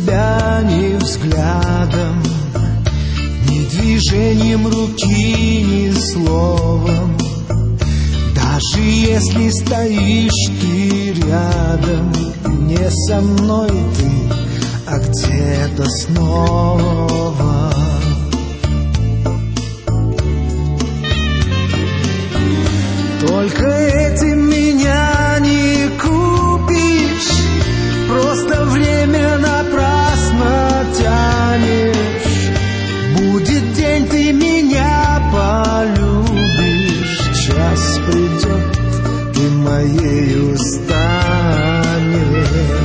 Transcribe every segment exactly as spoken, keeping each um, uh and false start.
тебя ни взглядом, ни движением руки, ни словом. Даже если стоишь ты рядом, не со мной ты, а где-то снова. Только этим меня не купишь, просто время напрасно тянешь. Будет день, ты меня полюбишь, час придет, ты моею станешь.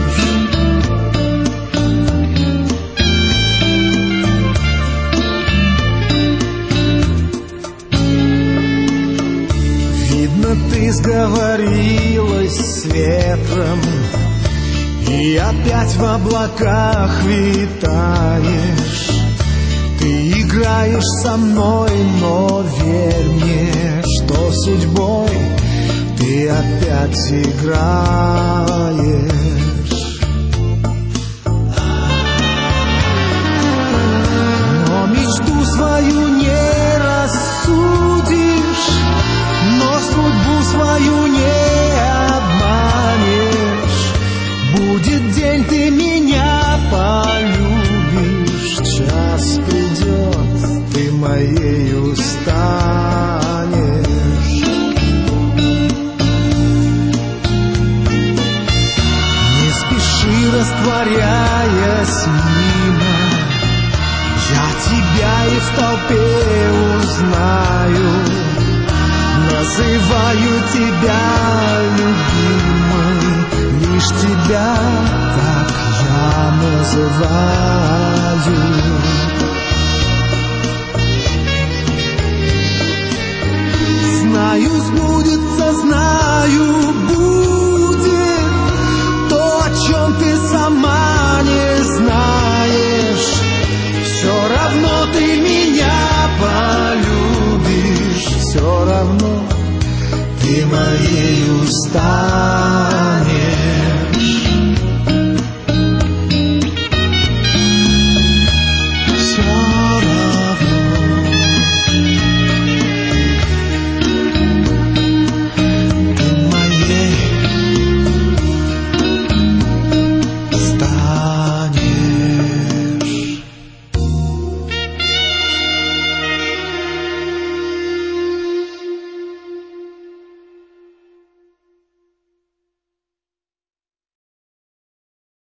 Видно, ты сговорилась с ветром и опять в облаках витаешь. Ты играешь со мной, но верь мне, что судьбой ты опять играешь. Но мечту свою не рассудишь, но судьбу свою не обманешь. Будет день, ты меня полюбишь, час придет, ты моею станешь. Не спеши, растворяясь мимо, я тебя и в толпе узнаю. Называю тебя любимой, лишь тебя так я называю. Знаю, сбудется, знаю, будет то, о чем ты сама не знаешь. Все равно ты меня полюбишь, все равно ты моею станешь.